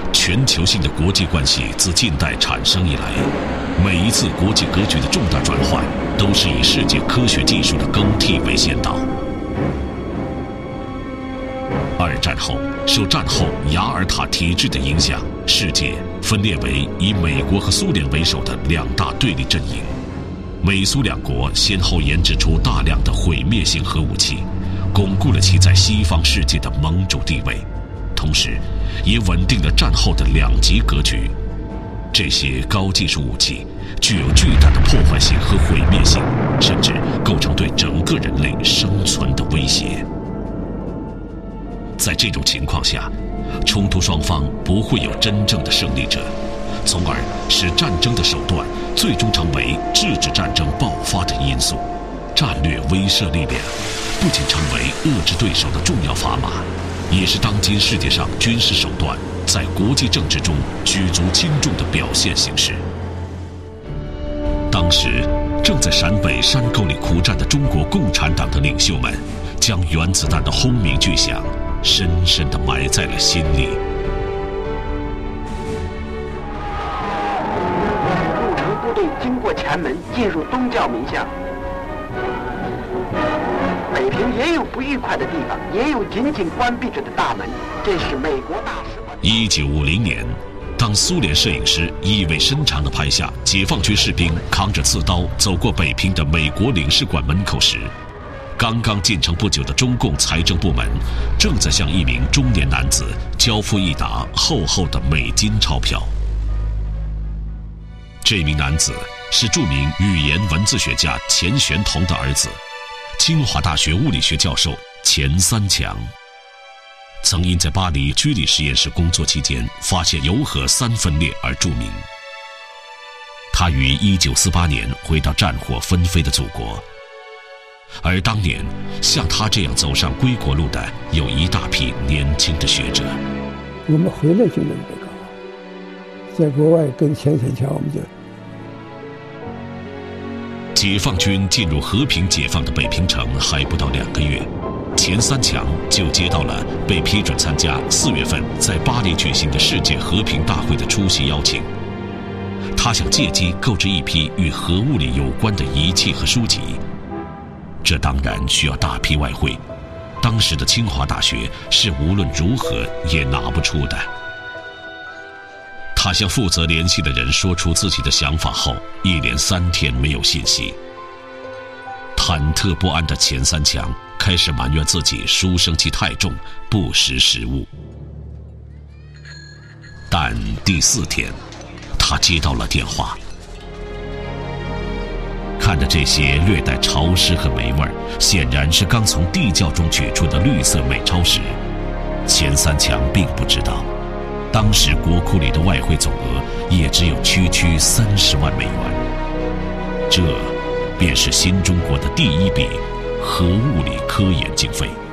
全球性的国际关系自近代产生以来，每一次国际格局的重大转换，都是以世界科学技术的更替为先导。二战后，受战后雅尔塔体制的影响，世界分裂为以美国和苏联为首的两大对立阵营。美苏两国先后研制出大量的毁灭性核武器，巩固了其在西方世界的盟主地位，同时也稳定了战后的两极格局。这些高技术武器具有巨大的破坏性和毁灭性，甚至构成对整个人类生存的威胁。在这种情况下，冲突双方不会有真正的胜利者，从而使战争的手段最终成为制止战争爆发的因素。战略威慑力量不仅成为遏制对手的重要砝码，也是当今世界上军事手段在国际政治中举足轻重的表现形式。当时正在陕北山沟里苦战的中国共产党的领袖们，将原子弹的轰鸣巨响深深地埋在了心里。 入城部队经过前门进入东教民巷。北平也有不愉快的地方，也有紧紧关闭着的大门，这是美国大使馆。 1950年，当苏联摄影师意味深长地拍下解放军士兵扛着刺刀走过北平的美国领事馆门口时，刚刚进城不久的中共财政部门正在向一名中年男子交付一沓厚厚的美金钞票。这名男子是著名语言文字学家钱玄同的儿子，清华大学物理学教授钱三强。曾因在巴黎居里实验室工作期间发现铀核三分裂而著名。他于1948年回到战火纷飞的祖国，而当年像他这样走上归国路的有一大批年轻的学者。 我们回来就能得搞，在国外跟钱三强我们就。 解放军进入和平解放的北平城还不到2个月，钱三强就接到了被批准参加4月份在巴黎举行的世界和平大会的出席邀请。他想借机购置一批与核物理有关的仪器和书籍，这当然需要大批外汇，当时的清华大学是无论如何也拿不出的。他向负责联系的人说出自己的想法后，一连3天没有信息。忐忑不安的钱三强开始埋怨自己书生气太重，不识时务。但第4天，他接到了电话。看着这些略带潮湿和霉味儿，显然是刚从地窖中取出的绿色美钞时，钱三强并不知道，当时国库里的外汇总额也只有区区30万美元。这便是新中国的第一笔核物理科研经费。